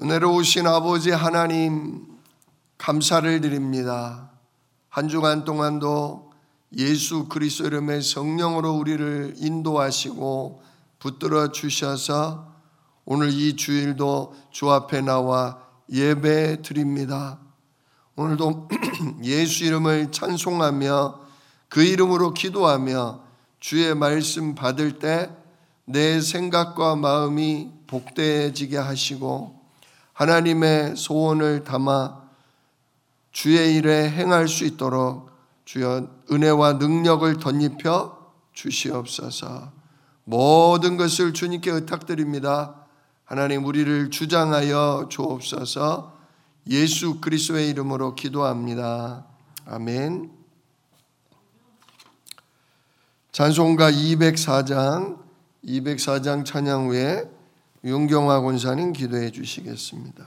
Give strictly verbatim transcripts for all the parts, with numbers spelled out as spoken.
은혜로우신 아버지 하나님, 감사를 드립니다. 한 주간 동안도 예수 그리스도 이름의 성령으로 우리를 인도하시고 붙들어 주셔서 오늘 이 주일도 주 앞에 나와 예배 드립니다. 오늘도 예수 이름을 찬송하며 그 이름으로 기도하며 주의 말씀 받을 때 내 생각과 마음이 복되어지게 하시고 하나님의 소원을 담아 주의 일에 행할 수 있도록 주여 은혜와 능력을 덧입혀 주시옵소서. 모든 것을 주님께 의탁드립니다. 하나님, 우리를 주장하여 주옵소서. 예수 그리스도의 이름으로 기도합니다. 아멘. 찬송가 이백사 장 이백사 장 찬양 후에 윤경화 권사님 기도해 주시겠습니다.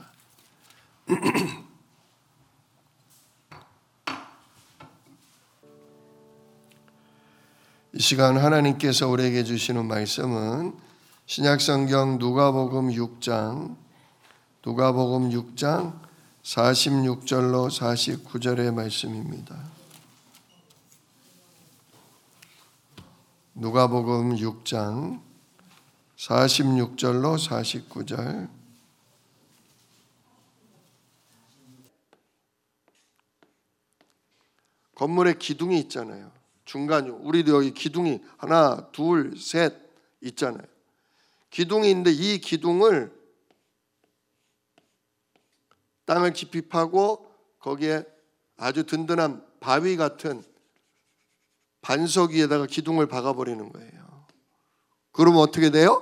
이 시간 하나님께서 우리에게 주시는 말씀은 신약성경 누가복음 육 장 누가복음 육 장 사십육 절로 사십구 절의 말씀입니다. 누가복음 육 장 사십육 절로 사십구 절. 건물에 기둥이 있잖아요. 중간, 우리도 여기 기둥이 하나, 둘, 셋 있잖아요. 기둥이 있는데 이 기둥을 땅을 깊이 파고 거기에 아주 든든한 바위 같은 반석 위에다가 기둥을 박아버리는 거예요. 그러면 어떻게 돼요?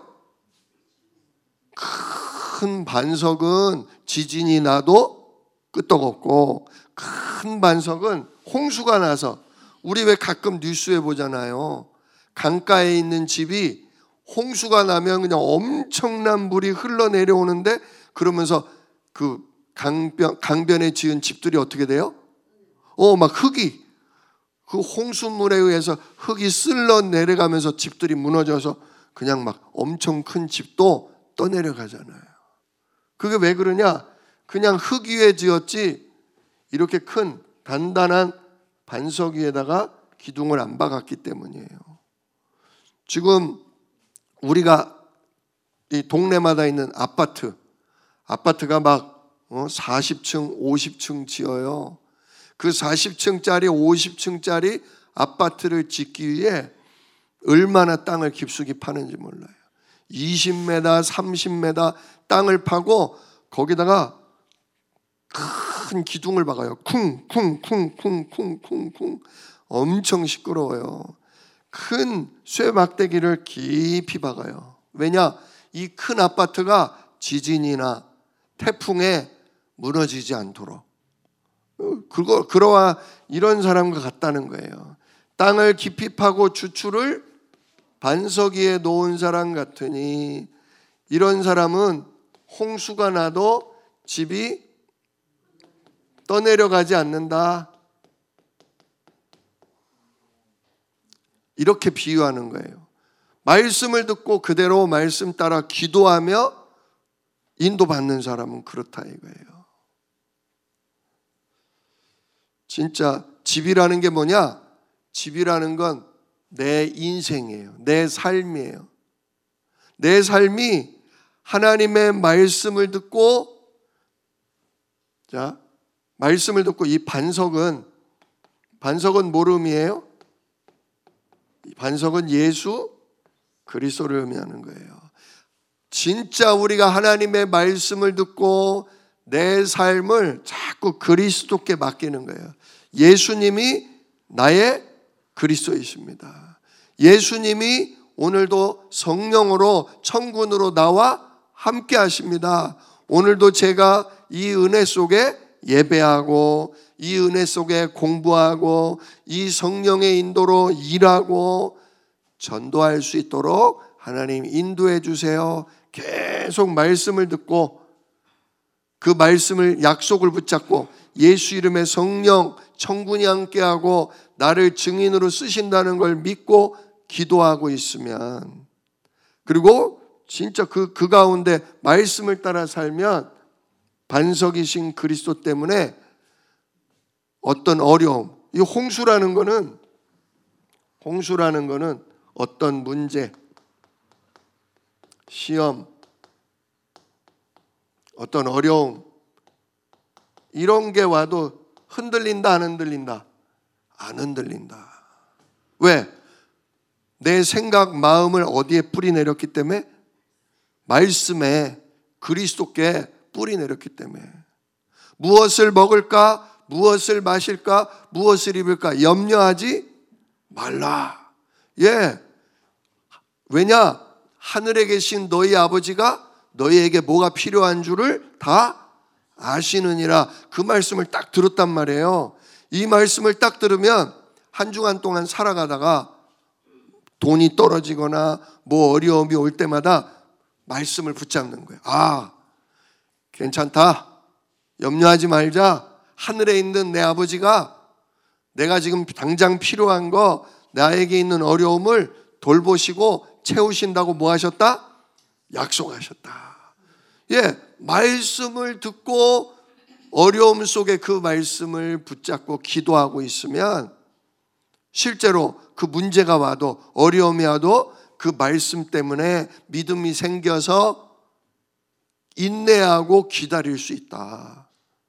큰 반석은 지진이 나도 끄떡없고 큰 반석은 홍수가 나서, 우리 왜 가끔 뉴스에 보잖아요. 강가에 있는 집이 홍수가 나면 그냥 엄청난 물이 흘러내려오는데 그러면서 그 강변, 강변에 지은 집들이 어떻게 돼요? 어, 막 흙이, 그 홍수물에 의해서 흙이 쓸러 내려가면서 집들이 무너져서 그냥 막 엄청 큰 집도 떠내려가잖아요. 그게 왜 그러냐? 그냥 흙 위에 지었지 이렇게 큰 단단한 반석 위에다가 기둥을 안 박았기 때문이에요. 지금 우리가 이 동네마다 있는 아파트, 아파트가 막 사십 층, 오십 층 지어요. 그 사십 층짜리, 오십 층짜리 아파트를 짓기 위해 얼마나 땅을 깊숙이 파는지 몰라요. 이십 미터, 삼십 미터 땅을 파고 거기다가 큰 기둥을 박아요. 쿵쿵쿵쿵쿵쿵쿵 엄청 시끄러워요. 큰 쇠막대기를 깊이 박아요. 왜냐? 이 큰 아파트가 지진이나 태풍에 무너지지 않도록. 그거 그러와 이런 사람과 같다는 거예요. 땅을 깊이 파고 주추를 반석 위에 놓은 사람 같으니 이런 사람은 홍수가 나도 집이 떠내려가지 않는다. 이렇게 비유하는 거예요. 말씀을 듣고 그대로 말씀 따라 기도하며 인도받는 사람은 그렇다 이거예요. 진짜 집이라는 게 뭐냐? 집이라는 건 내 인생이에요. 내 삶이에요. 내 삶이 하나님의 말씀을 듣고, 자, 말씀을 듣고 이 반석은, 반석은 뭘 의미해요? 반석은 예수 그리스도를 의미하는 거예요. 진짜 우리가 하나님의 말씀을 듣고 내 삶을 자꾸 그리스도께 맡기는 거예요. 예수님이 나의 그리스도이십니다. 예수님이 오늘도 성령으로 천군으로 나와 함께 하십니다. 오늘도 제가 이 은혜 속에 예배하고 이 은혜 속에 공부하고 이 성령의 인도로 일하고 전도할 수 있도록 하나님 인도해 주세요. 계속 말씀을 듣고 그 말씀을 약속을 붙잡고 예수 이름의 성령 천군이 함께하고 나를 증인으로 쓰신다는 걸 믿고 기도하고 있으면, 그리고 진짜 그, 그 가운데 말씀을 따라 살면 반석이신 그리스도 때문에 어떤 어려움, 이 홍수라는 거는 홍수라는 거는 어떤 문제, 시험, 어떤 어려움 이런 게 와도 흔들린다 안 흔들린다? 안 흔들린다. 왜? 내 생각, 마음을 어디에 뿌리 내렸기 때문에? 말씀에, 그리스도께 뿌리 내렸기 때문에. 무엇을 먹을까? 무엇을 마실까? 무엇을 입을까? 염려하지 말라. 예. 왜냐? 하늘에 계신 너희 아버지가 너희에게 뭐가 필요한 줄을 다 아시느니라. 그 말씀을 딱 들었단 말이에요. 이 말씀을 딱 들으면 한 주간 동안 살아가다가 돈이 떨어지거나 뭐 어려움이 올 때마다 말씀을 붙잡는 거예요. 아, 괜찮다. 염려하지 말자. 하늘에 있는 내 아버지가 내가 지금 당장 필요한 거, 나에게 있는 어려움을 돌보시고 채우신다고 뭐 하셨다? 약속하셨다. 예, 말씀을 듣고 어려움 속에 그 말씀을 붙잡고 기도하고 있으면 실제로 그 문제가 와도 어려움이 와도 그 말씀 때문에 믿음이 생겨서 인내하고 기다릴 수 있다.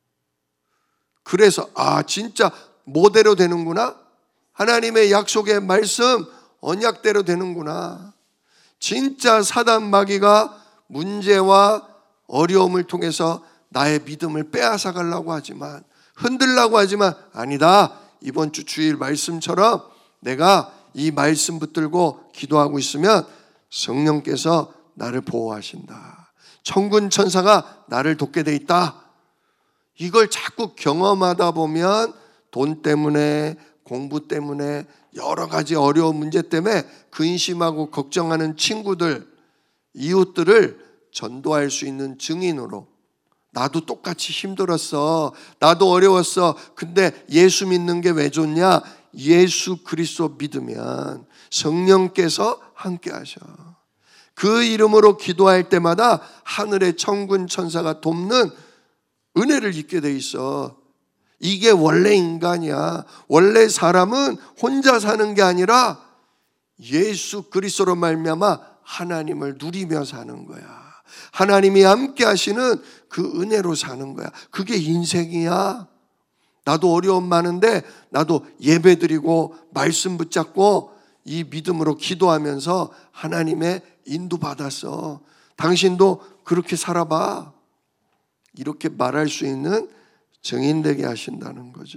그래서 아 진짜 뭐대로 되는구나. 하나님의 약속의 말씀 언약대로 되는구나. 진짜 사단 마귀가 문제와 어려움을 통해서 나의 믿음을 빼앗아 가려고 하지만, 흔들려고 하지만 아니다. 이번 주 주일 말씀처럼 내가 이 말씀 붙들고 기도하고 있으면 성령께서 나를 보호하신다. 천군 천사가 나를 돕게 돼 있다. 이걸 자꾸 경험하다 보면 돈 때문에, 공부 때문에, 여러 가지 어려운 문제 때문에 근심하고 걱정하는 친구들, 이웃들을 전도할 수 있는 증인으로, 나도 똑같이 힘들었어, 나도 어려웠어, 근데 예수 믿는 게 왜 좋냐? 예수 그리스도 믿으면 성령께서 함께 하셔. 그 이름으로 기도할 때마다 하늘의 천군 천사가 돕는 은혜를 입게 돼 있어. 이게 원래 인간이야. 원래 사람은 혼자 사는 게 아니라 예수 그리스도로 말미암아 하나님을 누리며 사는 거야. 하나님이 함께 하시는 그 은혜로 사는 거야. 그게 인생이야. 나도 어려움 많은데 나도 예배드리고 말씀 붙잡고 이 믿음으로 기도하면서 하나님의 인도 받았어. 당신도 그렇게 살아봐. 이렇게 말할 수 있는 증인되게 하신다는 거죠.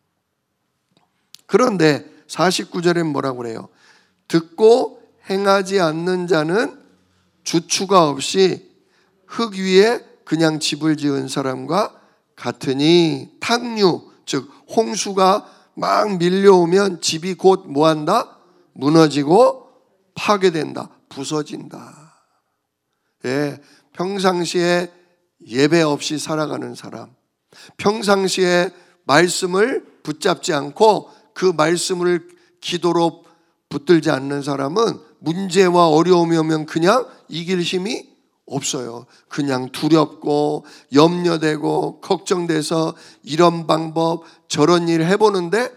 그런데 사십구 절에 뭐라고 그래요? 듣고 행하지 않는 자는 주추가 없이 흙 위에 그냥 집을 지은 사람과 같으니, 탕류 즉 홍수가 막 밀려오면 집이 곧 뭐한다? 무너지고 파괴된다. 부서진다. 예, 평상시에 예배 없이 살아가는 사람, 평상시에 말씀을 붙잡지 않고 그 말씀을 기도로 붙들지 않는 사람은 문제와 어려움이 오면 그냥 이길 힘이 없어요. 그냥 두렵고 염려되고 걱정돼서 이런 방법 저런 일 해보는데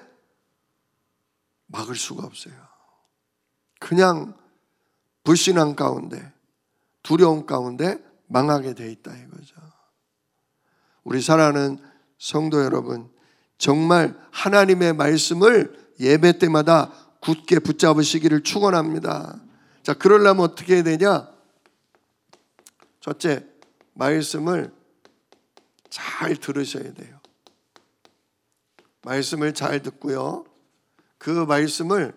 막을 수가 없어요. 그냥 불신앙 가운데, 두려움 가운데 망하게 돼 있다 이거죠. 우리 사랑하는 성도 여러분, 정말 하나님의 말씀을 예배 때마다 굳게 붙잡으시기를 축원합니다. 자, 그러려면 어떻게 해야 되냐? 첫째, 말씀을 잘 들으셔야 돼요. 말씀을 잘 듣고요. 그 말씀을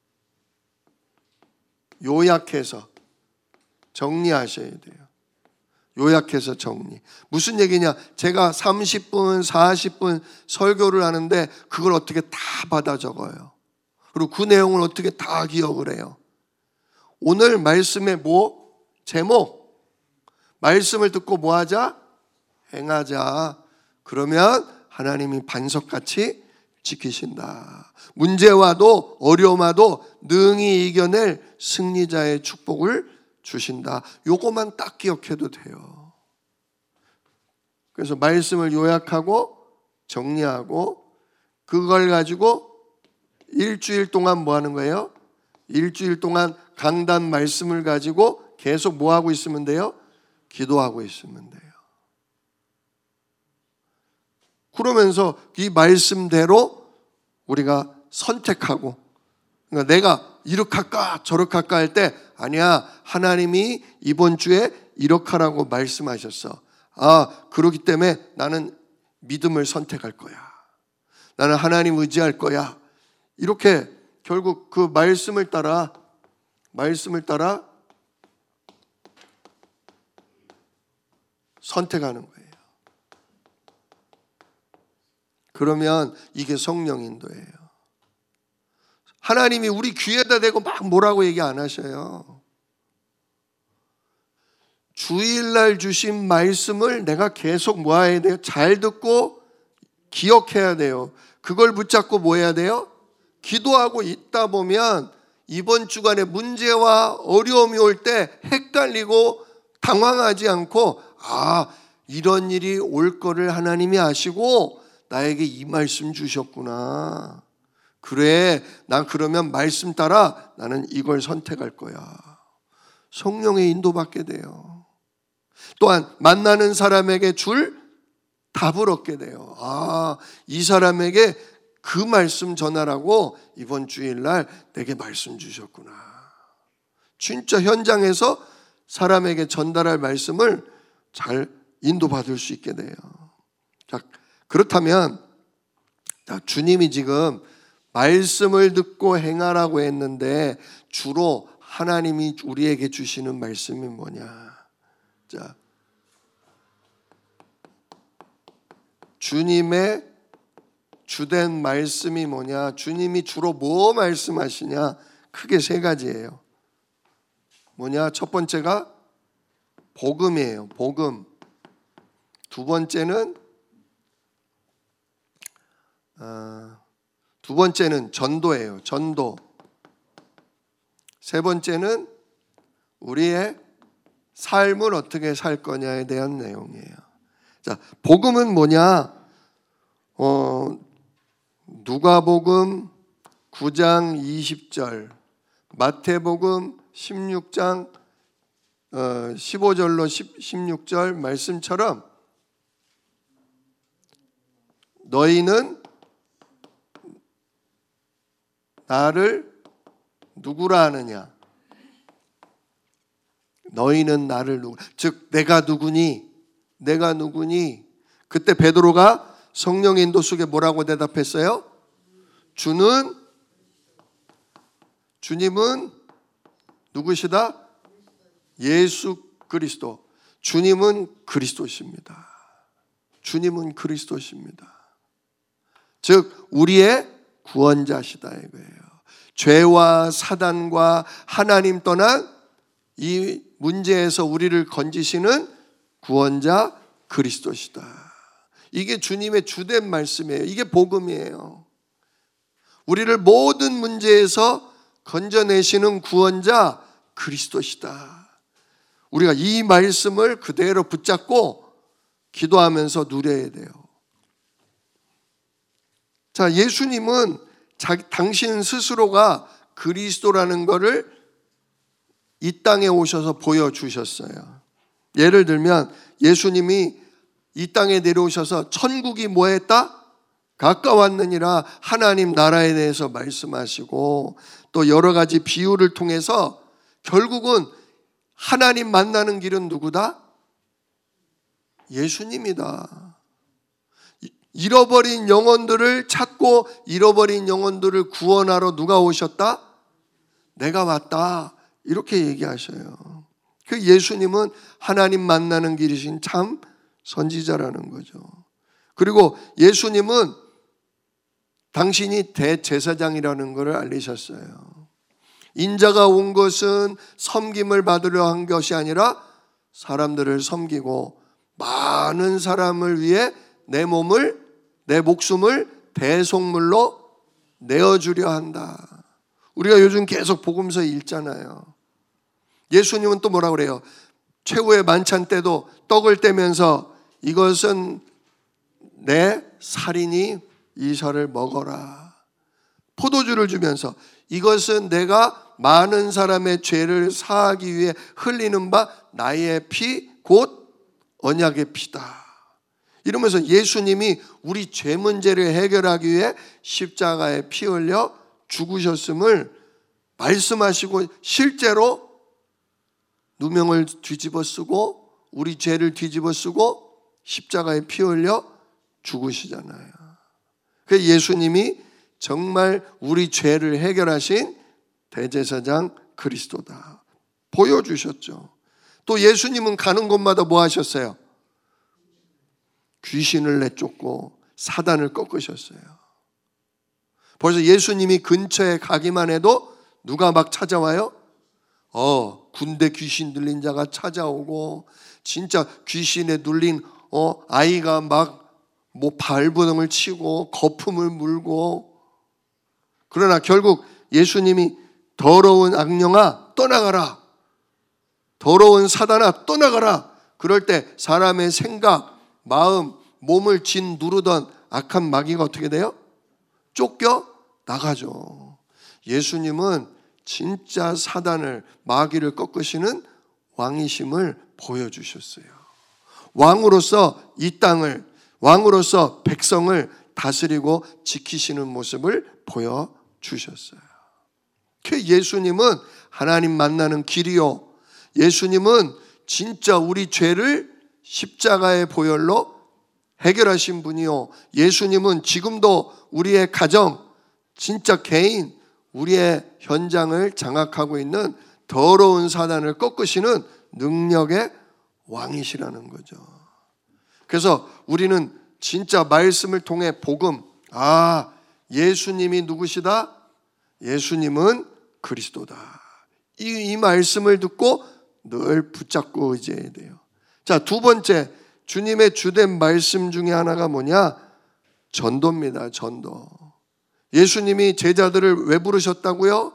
요약해서 정리하셔야 돼요. 요약해서 정리. 무슨 얘기냐? 제가 삼십 분, 사십 분 설교를 하는데 그걸 어떻게 다 받아 적어요. 그리고 그 내용을 어떻게 다 기억을 해요. 오늘 말씀의 뭐? 제목. 말씀을 듣고 뭐 하자? 행하자. 그러면 하나님이 반석같이 지키신다. 문제 와도 어려움 와도 능히 이겨낼 승리자의 축복을 주신다. 요것만 딱 기억해도 돼요. 그래서 말씀을 요약하고 정리하고 그걸 가지고 일주일 동안 뭐 하는 거예요? 일주일 동안 강단 말씀을 가지고 계속 뭐 하고 있으면 돼요? 기도하고 있으면 돼요. 그러면서 이 말씀대로 우리가 선택하고, 그러니까 내가 이렇게 할까 저렇게 할까 할 때 아니야, 하나님이 이번 주에 이렇게 하라고 말씀하셨어. 아, 그렇기 때문에 나는 믿음을 선택할 거야. 나는 하나님 의지할 거야. 이렇게 결국 그 말씀을 따라 말씀을 따라 선택하는 거예요. 그러면 이게 성령 인도예요. 하나님이 우리 귀에다 대고 막 뭐라고 얘기 안 하셔요. 주일날 주신 말씀을 내가 계속 뭐 해야 돼요? 잘 듣고 기억해야 돼요. 그걸 붙잡고 뭐 해야 돼요? 기도하고 있다 보면 이번 주간에 문제와 어려움이 올 때 헷갈리고 당황하지 않고, 아, 이런 일이 올 거를 하나님이 아시고 나에게 이 말씀 주셨구나. 그래, 난 그러면 말씀 따라 나는 이걸 선택할 거야. 성령의 인도받게 돼요. 또한 만나는 사람에게 줄 답을 얻게 돼요. 아, 이 사람에게 그 말씀 전하라고 이번 주일날 내게 말씀 주셨구나. 진짜 현장에서 사람에게 전달할 말씀을 잘 인도받을 수 있게 돼요. 자, 그렇다면 주님이 지금 말씀을 듣고 행하라고 했는데 주로 하나님이 우리에게 주시는 말씀이 뭐냐? 자, 주님의 주된 말씀이 뭐냐? 주님이 주로 뭐 말씀하시냐? 크게 세 가지예요. 뭐냐? 첫 번째가 복음이에요. 복음. 두 번째는 어, 두 번째는 전도예요. 전도. 세 번째는 우리의 삶을 어떻게 살 거냐에 대한 내용이에요. 자, 복음은 뭐냐? 어, 누가복음 구 장 이십 절, 마태복음 십육 장 어, 십오 절로 십육 절 말씀처럼 너희는 나를 누구라 하느냐? 너희는 나를 누구? 즉 내가 누구니? 내가 누구니? 그때 베드로가 성령 인도 속에 뭐라고 대답했어요? 주는 주님은 누구시다? 예수 그리스도. 주님은 그리스도십니다. 주님은 그리스도십니다. 즉 우리의 구원자시다 이거예요. 죄와 사단과 하나님 떠난 이 문제에서 우리를 건지시는 구원자 그리스도시다. 이게 주님의 주된 말씀이에요. 이게 복음이에요. 우리를 모든 문제에서 건져내시는 구원자 그리스도시다. 우리가 이 말씀을 그대로 붙잡고 기도하면서 누려야 돼요. 자, 예수님은 자기, 당신 스스로가 그리스도라는 것을 이 땅에 오셔서 보여주셨어요. 예를 들면 예수님이 이 땅에 내려오셔서 천국이 뭐했다? 가까웠느니라 하나님 나라에 대해서 말씀하시고 또 여러 가지 비유를 통해서 결국은 하나님 만나는 길은 누구다? 예수님이다. 잃어버린 영혼들을 찾고 잃어버린 영혼들을 구원하러 누가 오셨다? 내가 왔다. 이렇게 얘기하셔요. 그 예수님은 하나님 만나는 길이신 참 선지자라는 거죠. 그리고 예수님은 당신이 대제사장이라는 것을 알리셨어요. 인자가 온 것은 섬김을 받으려 한 것이 아니라 사람들을 섬기고 많은 사람을 위해 내 몸을, 내 목숨을 대속물로 내어주려 한다. 우리가 요즘 계속 복음서 읽잖아요. 예수님은 또 뭐라 그래요? 최후의 만찬 때도 떡을 떼면서 이것은 내 살이니 이 살을 먹어라. 포도주를 주면서 이것은 내가 많은 사람의 죄를 사하기 위해 흘리는 바 나의 피 곧 언약의 피다. 이러면서 예수님이 우리 죄 문제를 해결하기 위해 십자가에 피 흘려 죽으셨음을 말씀하시고 실제로 누명을 뒤집어 쓰고 우리 죄를 뒤집어 쓰고 십자가에 피 흘려 죽으시잖아요. 그 예수님이 정말 우리 죄를 해결하신 대제사장 그리스도다 보여주셨죠. 또 예수님은 가는 곳마다 뭐 하셨어요? 귀신을 내쫓고 사단을 꺾으셨어요. 벌써 예수님이 근처에 가기만 해도 누가 막 찾아와요? 어, 군대 귀신 들린 자가 찾아오고 진짜 귀신에 눌린 어, 아이가 막 뭐 발버둥을 치고 거품을 물고, 그러나 결국 예수님이 더러운 악령아 떠나가라, 더러운 사단아 떠나가라. 그럴 때 사람의 생각, 마음, 몸을 진 누르던 악한 마귀가 어떻게 돼요? 쫓겨 나가죠. 예수님은 진짜 사단을, 마귀를 꺾으시는 왕이심을 보여주셨어요. 왕으로서 이 땅을, 왕으로서 백성을 다스리고 지키시는 모습을 보여주셨어요. 예수님은 하나님 만나는 길이요, 예수님은 진짜 우리 죄를 십자가의 보혈로 해결하신 분이요, 예수님은 지금도 우리의 가정, 진짜 개인, 우리의 현장을 장악하고 있는 더러운 사단을 꺾으시는 능력의 왕이시라는 거죠. 그래서 우리는 진짜 말씀을 통해 복음, 아, 예수님이 누구시다? 예수님은 그리스도다. 이, 이 말씀을 듣고 늘 붙잡고 의지해야 돼요. 자, 두 번째, 주님의 주된 말씀 중에 하나가 뭐냐? 전도입니다. 전도. 예수님이 제자들을 왜 부르셨다고요?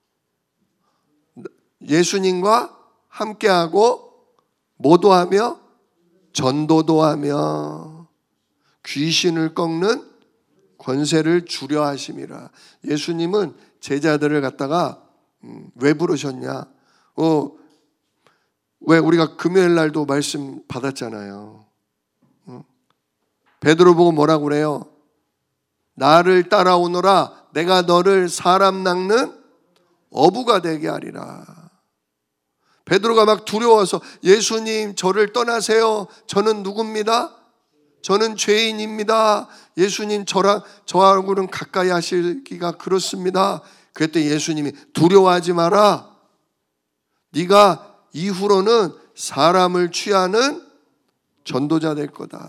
예수님과 함께하고 뭐도 하며 전도도 하며 귀신을 꺾는 권세를 주려 하심이라. 예수님은 제자들을 갖다가 음, 왜 부르셨냐? 어, 왜 우리가 금요일 날도 말씀 받았잖아요. 어? 베드로 보고 뭐라고 그래요? 나를 따라오너라, 내가 너를 사람 낚는 어부가 되게 하리라. 베드로가 막 두려워서 예수님 저를 떠나세요. 저는 누굽니다? 저는 죄인입니다. 예수님 저랑 저하고는 가까이 하시기가 그렇습니다. 그랬더니 예수님이 두려워하지 마라. 네가 이후로는 사람을 취하는 전도자 될 거다.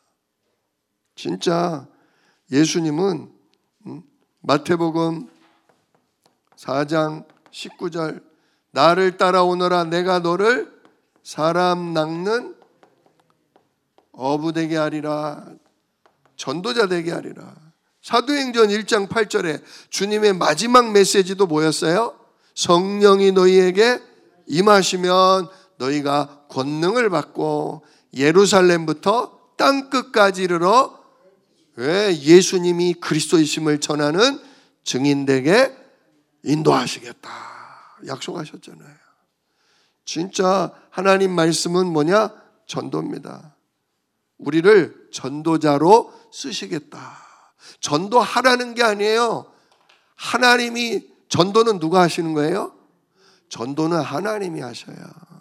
진짜 예수님은 마태복음 사 장 십구 절, 나를 따라오너라, 내가 너를 사람 낚는 어부 되게 하리라, 전도자 되게 하리라. 사도행전 일 장 팔 절에 주님의 마지막 메시지도 뭐였어요? 성령이 너희에게 임하시면 너희가 권능을 받고 예루살렘부터 땅끝까지 이르러 왜 예수님이 그리스도이심을 전하는 증인되게 인도하시겠다 약속하셨잖아요. 진짜 하나님 말씀은 뭐냐? 전도입니다. 우리를 전도자로 쓰시겠다. 전도하라는 게 아니에요. 하나님이, 전도는 누가 하시는 거예요? 전도는 하나님이 하셔요.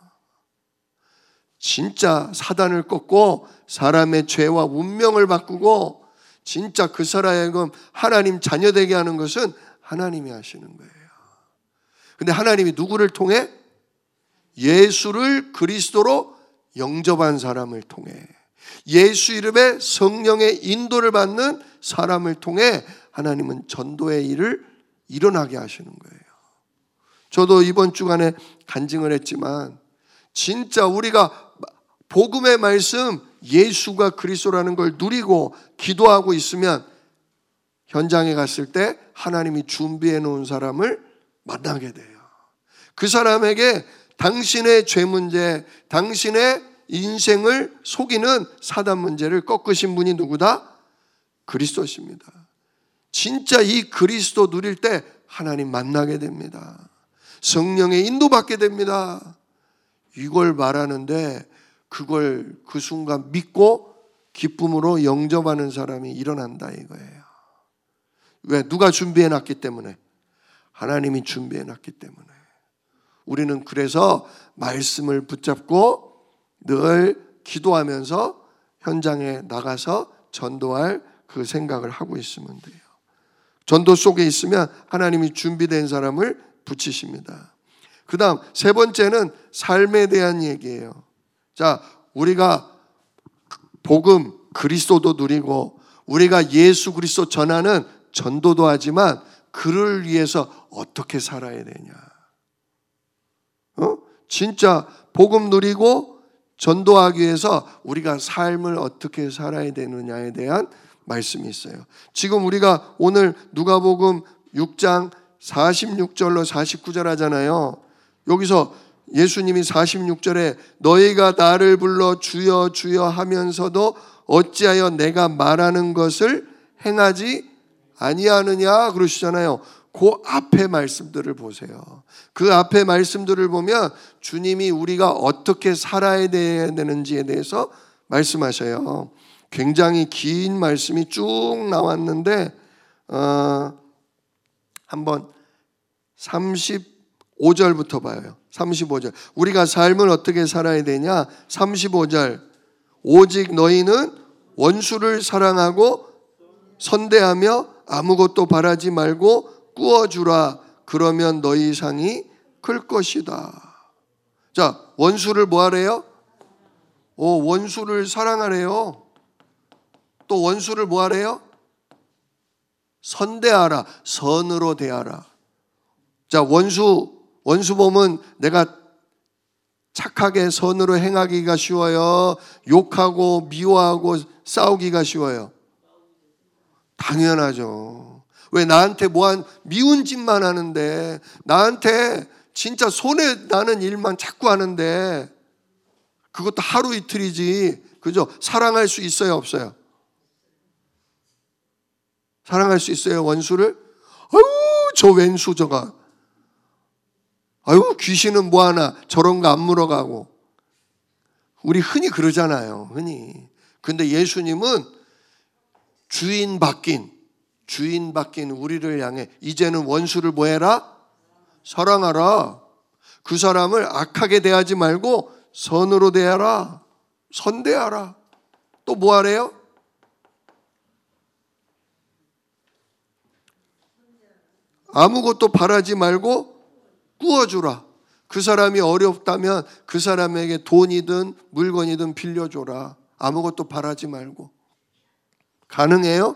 진짜 사단을 꺾고 사람의 죄와 운명을 바꾸고 진짜 그 사람에게 하나님 자녀되게 하는 것은 하나님이 하시는 거예요. 근데 하나님이 누구를 통해? 예수를 그리스도로 영접한 사람을 통해, 예수 이름에 성령의 인도를 받는 사람을 통해 하나님은 전도의 일을 일어나게 하시는 거예요. 저도 이번 주간에 간증을 했지만 진짜 우리가 복음의 말씀, 예수가 그리스도라는 걸 누리고 기도하고 있으면 현장에 갔을 때 하나님이 준비해 놓은 사람을 만나게 돼요. 그 사람에게 당신의 죄 문제, 당신의 인생을 속이는 사단 문제를 꺾으신 분이 누구다? 그리스도십니다. 진짜 이 그리스도 누릴 때 하나님 만나게 됩니다. 성령의 인도받게 됩니다. 이걸 말하는데 그걸 그 순간 믿고 기쁨으로 영접하는 사람이 일어난다 이거예요. 왜? 누가 준비해 놨기 때문에. 하나님이 준비해 놨기 때문에. 우리는 그래서 말씀을 붙잡고 늘 기도하면서 현장에 나가서 전도할 그 생각을 하고 있으면 돼요. 전도 속에 있으면 하나님이 준비된 사람을 붙이십니다. 그 다음 세 번째는 삶에 대한 얘기예요. 자, 우리가 복음 그리스도도 누리고 우리가 예수 그리스도 전하는 전도도 하지만 그를 위해서 어떻게 살아야 되냐. 어? 진짜 복음 누리고 전도하기 위해서 우리가 삶을 어떻게 살아야 되느냐에 대한 말씀이 있어요. 지금 우리가 오늘 누가복음 육 장 사십육 절로 사십구 절 하잖아요. 여기서 예수님이 사십육 절에 너희가 나를 불러 주여 주여 하면서도 어찌하여 내가 말하는 것을 행하지 아니하느냐 그러시잖아요. 그 앞에 말씀들을 보세요. 그 앞에 말씀들을 보면 주님이 우리가 어떻게 살아야 되는지에 대해서 말씀하셔요. 굉장히 긴 말씀이 쭉 나왔는데 어, 한번 삼십오 절부터 봐요. 삼십오 절. 우리가 삶을 어떻게 살아야 되냐? 삼십오 절. 오직 너희는 원수를 사랑하고 선대하며 아무것도 바라지 말고 꾸어주라. 그러면 너희 상이 클 것이다. 자, 원수를 뭐 하래요? 오, 원수를 사랑하래요. 또 원수를 뭐 하래요? 선대하라. 선으로 대하라. 자, 원수, 원수 보면 내가 착하게 선으로 행하기가 쉬워요? 욕하고 미워하고 싸우기가 쉬워요? 당연하죠. 왜? 나한테 뭐한 미운 짓만 하는데, 나한테 진짜 손해 나는 일만 자꾸 하는데, 그것도 하루 이틀이지. 그죠? 사랑할 수 있어요, 없어요? 사랑할 수 있어요, 원수를? 아유, 저 왼수 저가. 아유, 귀신은 뭐하나 저런 거 안 물어가고. 우리 흔히 그러잖아요, 흔히. 근데 예수님은 주인 바뀐, 주인 바뀐 우리를 향해 이제는 원수를 뭐 해라? 사랑하라. 그 사람을 악하게 대하지 말고 선으로 대하라. 선대하라. 또 뭐 하래요? 아무것도 바라지 말고 꾸어주라. 그 사람이 어렵다면 그 사람에게 돈이든 물건이든 빌려줘라. 아무것도 바라지 말고. 가능해요?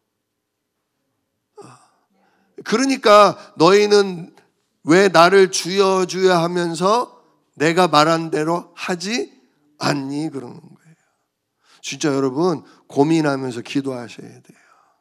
그러니까 너희는 왜 나를 주여 주여 하면서 내가 말한 대로 하지 않니? 그러는 거예요. 진짜 여러분 고민하면서 기도하셔야 돼요.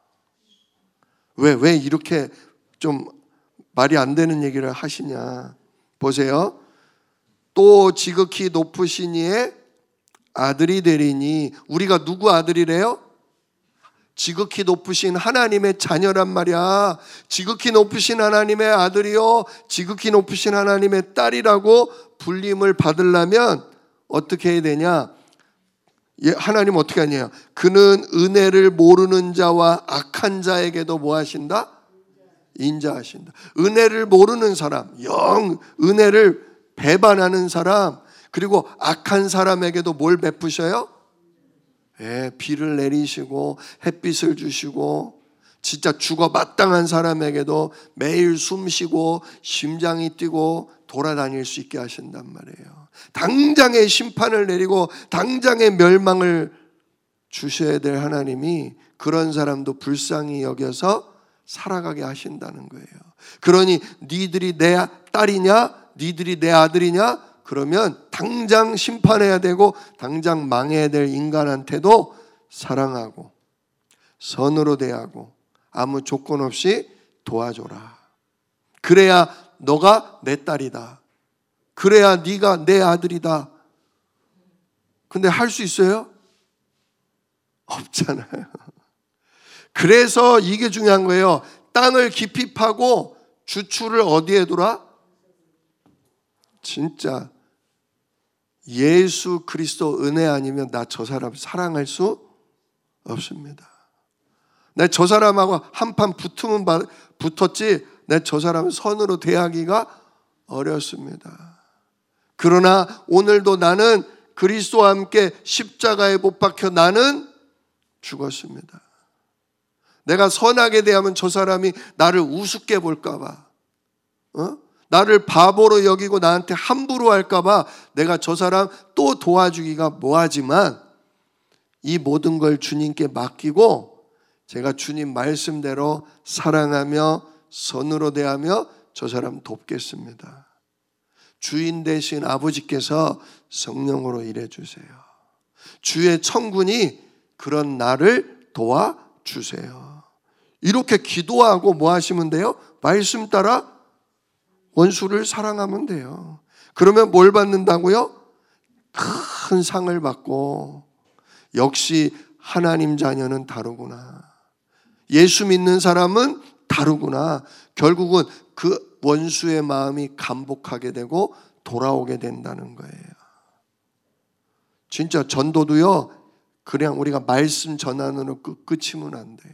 왜, 왜 이렇게 좀 말이 안 되는 얘기를 하시냐. 보세요. 또 지극히 높으신 이의 아들이 되리니. 우리가 누구 아들이래요? 지극히 높으신 하나님의 자녀란 말이야. 지극히 높으신 하나님의 아들이요, 지극히 높으신 하나님의 딸이라고 불림을 받으려면 어떻게 해야 되냐? 하나님 어떻게 하냐? 그는 은혜를 모르는 자와 악한 자에게도 뭐 하신다? 인자하신다. 은혜를 모르는 사람, 영 은혜를 배반하는 사람, 그리고 악한 사람에게도 뭘 베푸셔요? 예, 비를 내리시고 햇빛을 주시고 진짜 죽어 마땅한 사람에게도 매일 숨쉬고 심장이 뛰고 돌아다닐 수 있게 하신단 말이에요. 당장의 심판을 내리고 당장의 멸망을 주셔야 될 하나님이 그런 사람도 불쌍히 여겨서 살아가게 하신다는 거예요. 그러니 니들이 내 딸이냐? 니들이 내 아들이냐? 그러면 당장 심판해야 되고 당장 망해야 될 인간한테도 사랑하고 선으로 대하고 아무 조건 없이 도와줘라. 그래야 너가 내 딸이다. 그래야 네가 내 아들이다. 근데 할 수 있어요? 없잖아요. 그래서 이게 중요한 거예요. 땅을 깊이 파고 주추를 어디에 두라? 진짜 예수 그리스도 은혜 아니면 나 저 사람 사랑할 수 없습니다. 내 저 사람하고 한판 붙으면 붙었지 내 저 사람은 선으로 대하기가 어렵습니다. 그러나 오늘도 나는 그리스도와 함께 십자가에 못 박혀 나는 죽었습니다. 내가 선하게 대하면 저 사람이 나를 우습게 볼까 봐, 어? 나를 바보로 여기고 나한테 함부로 할까 봐 내가 저 사람 또 도와주기가 뭐하지만 이 모든 걸 주님께 맡기고 제가 주님 말씀대로 사랑하며 선으로 대하며 저 사람 돕겠습니다. 주인 되신 아버지께서 성령으로 일해주세요. 주의 천군이 그런 나를 도와주세요. 이렇게 기도하고 뭐 하시면 돼요? 말씀 따라 원수를 사랑하면 돼요. 그러면 뭘 받는다고요? 큰 상을 받고 역시 하나님 자녀는 다르구나. 예수 믿는 사람은 다르구나. 결국은 그 원수의 마음이 감복하게 되고 돌아오게 된다는 거예요. 진짜 전도도요, 그냥 우리가 말씀 전하는 끝, 끝이면 안 돼요.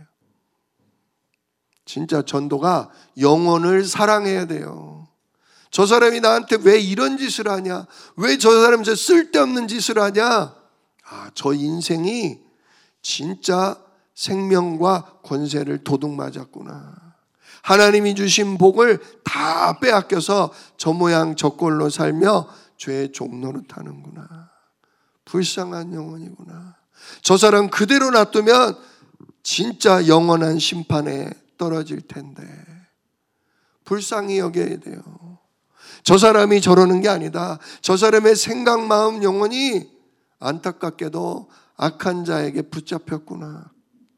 진짜 전도가 영혼을 사랑해야 돼요. 저 사람이 나한테 왜 이런 짓을 하냐? 왜 저 사람이 저 쓸데없는 짓을 하냐? 아, 저 인생이 진짜 생명과 권세를 도둑맞았구나. 하나님이 주신 복을 다 빼앗겨서 저 모양 저 꼴로 살며 죄의 종노릇 하는구나. 불쌍한 영혼이구나. 저 사람 그대로 놔두면 진짜 영원한 심판에 떨어질 텐데 불쌍히 여겨야 돼요. 저 사람이 저러는 게 아니다. 저 사람의 생각, 마음, 영혼이 안타깝게도 악한 자에게 붙잡혔구나.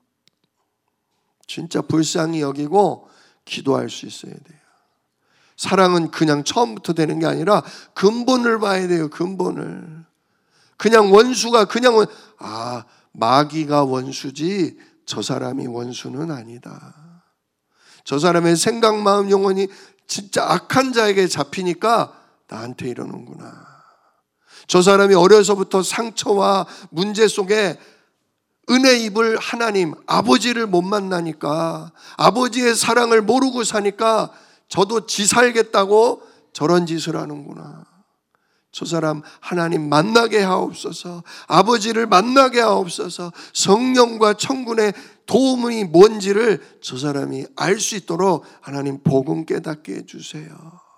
진짜 불쌍히 여기고 기도할 수 있어야 돼요. 사랑은 그냥 처음부터 되는 게 아니라 근본을 봐야 돼요. 근본을. 그냥 원수가 그냥 원, 아 마귀가 원수지 저 사람이 원수는 아니다. 저 사람의 생각, 마음, 영혼이 진짜 악한 자에게 잡히니까 나한테 이러는구나. 저 사람이 어려서부터 상처와 문제 속에 은혜 입을 하나님, 아버지를 못 만나니까, 아버지의 사랑을 모르고 사니까 저도 지 살겠다고 저런 짓을 하는구나. 저 사람 하나님 만나게 하옵소서, 아버지를 만나게 하옵소서, 성령과 천군의 도움이 뭔지를 저 사람이 알 수 있도록 하나님 복음 깨닫게 해주세요.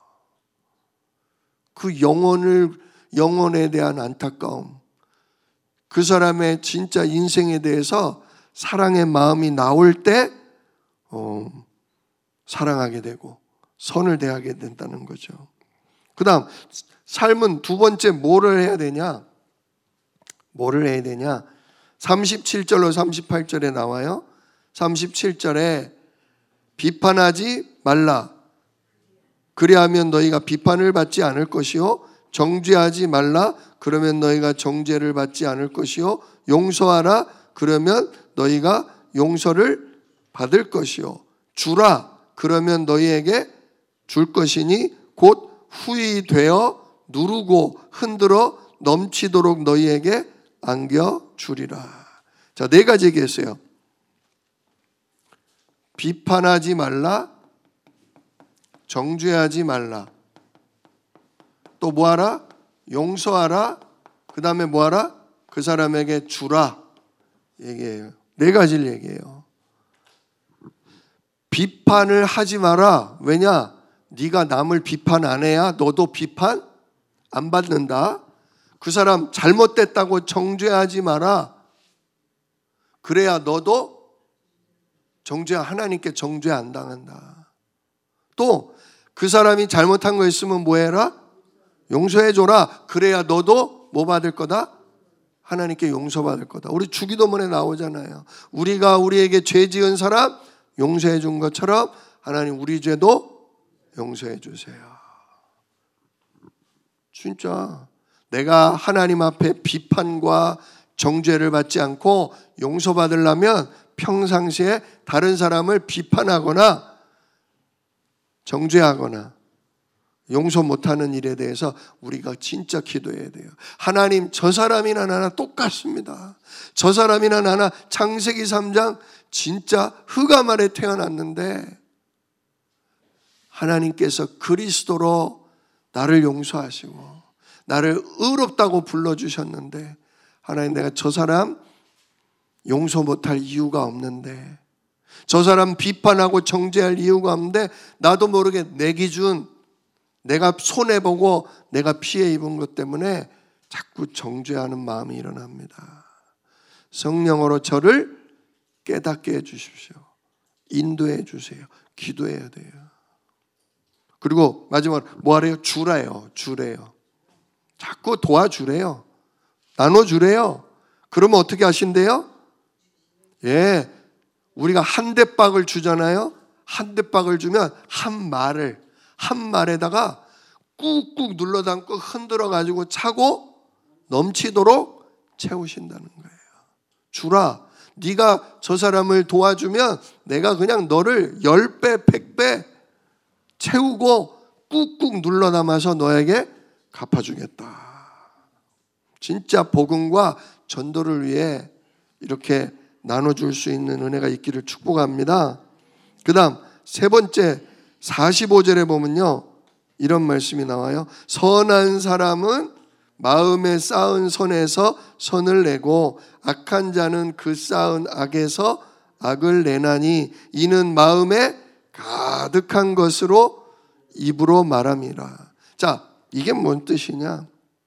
그 영혼을, 영혼에 대한 안타까움, 그 사람의 진짜 인생에 대해서 사랑의 마음이 나올 때 어, 사랑하게 되고 선을 대하게 된다는 거죠. 그 다음 삶은 두 번째 뭐를 해야 되냐? 뭐를 해야 되냐? 삼십칠 절로 삼십팔 절에 나와요. 삼십칠 절에 비판하지 말라. 그리하면 너희가 비판을 받지 않을 것이요. 정죄하지 말라. 그러면 너희가 정죄를 받지 않을 것이요. 용서하라. 그러면 너희가 용서를 받을 것이요. 주라. 그러면 너희에게 줄 것이니 곧 후히 되어 누르고 흔들어 넘치도록 너희에게 안겨주리라. 자, 네 가지 얘기했어요. 비판하지 말라, 정죄하지 말라, 또 뭐하라? 용서하라, 그 다음에 뭐하라? 그 사람에게 주라 얘기해요. 네 가지를 얘기해요. 비판을 하지 마라. 왜냐? 네가 남을 비판 안 해야 너도 비판 안 받는다. 그 사람 잘못됐다고 정죄하지 마라. 그래야 너도 정죄, 하나님께 정죄 안 당한다. 또 그 사람이 잘못한 거 있으면 뭐 해라? 용서해줘라. 그래야 너도 뭐 받을 거다? 하나님께 용서받을 거다. 우리 주기도문에 나오잖아요. 우리가 우리에게 죄 지은 사람 용서해 준 것처럼 하나님 우리 죄도 용서해 주세요. 진짜 내가 하나님 앞에 비판과 정죄를 받지 않고 용서받으려면 평상시에 다른 사람을 비판하거나 정죄하거나 용서 못하는 일에 대해서 우리가 진짜 기도해야 돼요. 하나님, 저 사람이나 나나 똑같습니다. 저 사람이나 나나 창세기 삼 장 진짜 흑암 아래 태어났는데 하나님께서 그리스도로 나를 용서하시고 나를 의롭다고 불러주셨는데, 하나님, 내가 저 사람 용서 못할 이유가 없는데, 저 사람 비판하고 정죄할 이유가 없는데, 나도 모르게 내 기준, 내가 손해보고 내가 피해 입은 것 때문에 자꾸 정죄하는 마음이 일어납니다. 성령으로 저를 깨닫게 해주십시오. 인도해 주세요. 기도해야 돼요. 그리고 마지막으로 뭐 하래요? 주래요. 주래요. 자꾸 도와주래요. 나눠주래요. 그러면 어떻게 하신대요? 예, 우리가 한 대박을 주잖아요. 한 대박을 주면 한 말을 한 말에다가 꾹꾹 눌러 담고 흔들어 가지고 차고 넘치도록 채우신다는 거예요. 주라. 네가 저 사람을 도와주면 내가 그냥 너를 열 배, 백 배 채우고 꾹꾹 눌러 담아서 너에게 갚아주겠다. 진짜 복음과 전도를 위해 이렇게 나눠줄 수 있는 은혜가 있기를 축복합니다. 그 다음 세 번째 사십오 절에 보면요, 이런 말씀이 나와요. 선한 사람은 마음에 쌓은 선에서 선을 내고 악한 자는 그 쌓은 악에서 악을 내나니 이는 마음에 가득한 것으로 입으로 말함이라. 자, 이게 뭔 뜻이냐?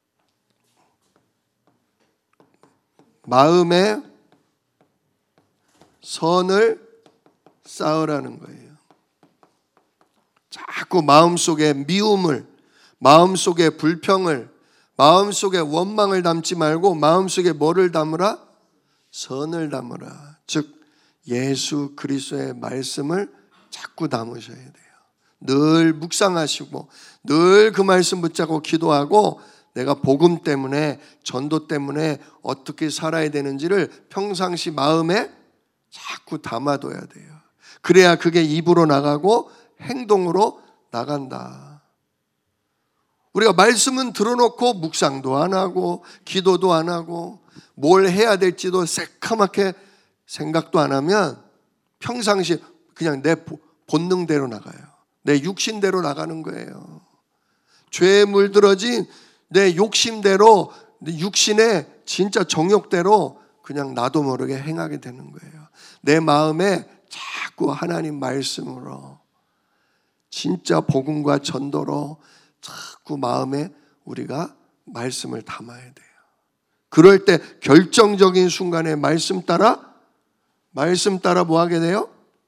마음에 선을 쌓으라는 거예요. 자꾸 마음속에 미움을, 마음속에 불평을, 마음속에 원망을 담지 말고 마음속에 뭐를 담으라? 선을 담으라. 즉 예수 그리스도의 말씀을 자꾸 담으셔야 돼요. 늘 묵상하시고 늘 그 말씀 붙잡고 기도하고 내가 복음 때문에, 전도 때문에 어떻게 살아야 되는지를 평상시 마음에 자꾸 담아둬야 돼요. 그래야 그게 입으로 나가고 행동으로 나간다. 우리가 말씀은 들어놓고 묵상도 안 하고 기도도 안 하고 뭘 해야 될지도 새카맣게 생각도 안 하면 평상시 그냥 내 본능대로 나가요. 내 육신대로 나가는 거예요. 죄에 물들어진 내 욕심대로, 내 육신의 진짜 정욕대로 그냥 나도 모르게 행하게 되는 거예요. 내 마음에 자꾸 하나님 말씀으로, 진짜 복음과 전도로 자꾸 마음에 우리가 말씀을 담아야 돼요. 그럴 때 결정적인 순간에 말씀 따라 말씀 따라 뭐 하게 돼요?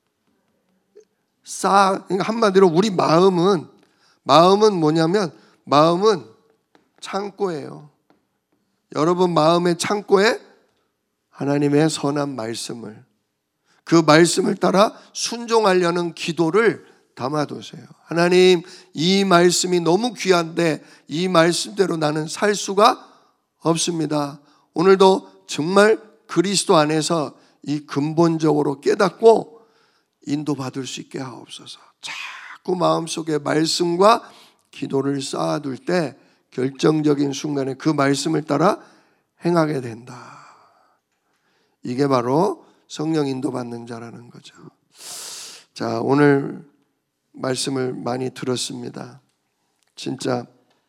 쌓아. 그러니까 한마디로 우리 마음은 마음은 뭐냐면 마음은 창고예요. 여러분 마음의 창고에 하나님의 선한 말씀을, 그 말씀을 따라 순종하려는 기도를 담아두세요. 하나님, 이 말씀이 너무 귀한데 이 말씀대로 나는 살 수가 없습니다. 오늘도 정말 그리스도 안에서 이 근본적으로 깨닫고 인도받을 수 있게 하옵소서. 자꾸 마음속에 말씀과 기도를 쌓아둘 때 결정적인 순간에 그 말씀을 따라 행하게 된다. 이게 바로 성령 인도받는 자라는 거죠. 자, 오늘 말씀을 많이 들었습니다. 진짜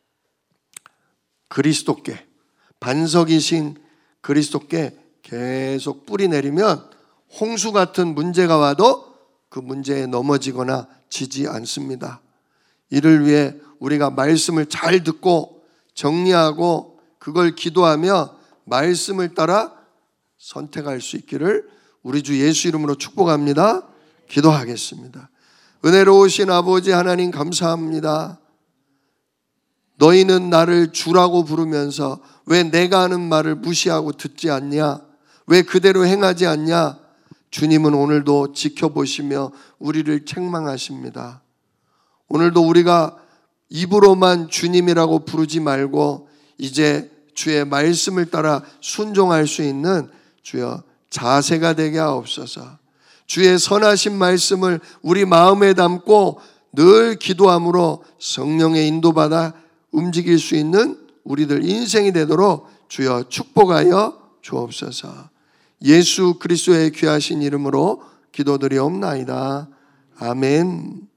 그리스도께, 반석이신 그리스도께 계속 뿌리 내리면 홍수 같은 문제가 와도 그 문제에 넘어지거나 지지 않습니다. 이를 위해 우리가 말씀을 잘 듣고 정리하고 그걸 기도하며 말씀을 따라 선택할 수 있기를 우리 주 예수 이름으로 축복합니다. 기도하겠습니다. 은혜로우신 아버지 하나님 감사합니다. 너희는 나를 주라고 부르면서 왜 내가 하는 말을 무시하고 듣지 않냐? 왜 그대로 행하지 않냐? 주님은 오늘도 지켜보시며 우리를 책망하십니다. 오늘도 우리가 입으로만 주님이라고 부르지 말고 이제 주의 말씀을 따라 순종할 수 있는 주여 자세가 되게 하옵소서. 주의 선하신 말씀을 우리 마음에 담고 늘 기도함으로 성령의 인도받아 움직일 수 있는 우리들 인생이 되도록 주여 축복하여 주옵소서. 예수 그리스도의 귀하신 이름으로 기도드리옵나이다. 아멘.